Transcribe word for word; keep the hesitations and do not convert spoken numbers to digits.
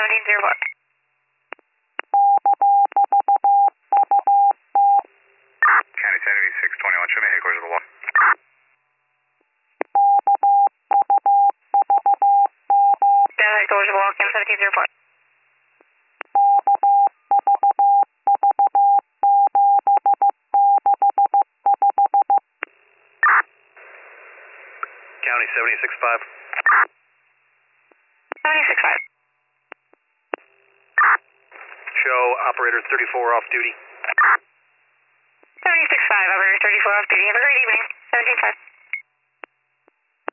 seventeen zero four. County seventy-six twenty-one, show me headquarters of the law. Yeah, headquarters of the law, County seventeen zero four. County seventy-six five. seventy-six five. Show operator thirty-four off duty. seventy-six five, operator thirty-four off duty. Have a great evening. seventeen five.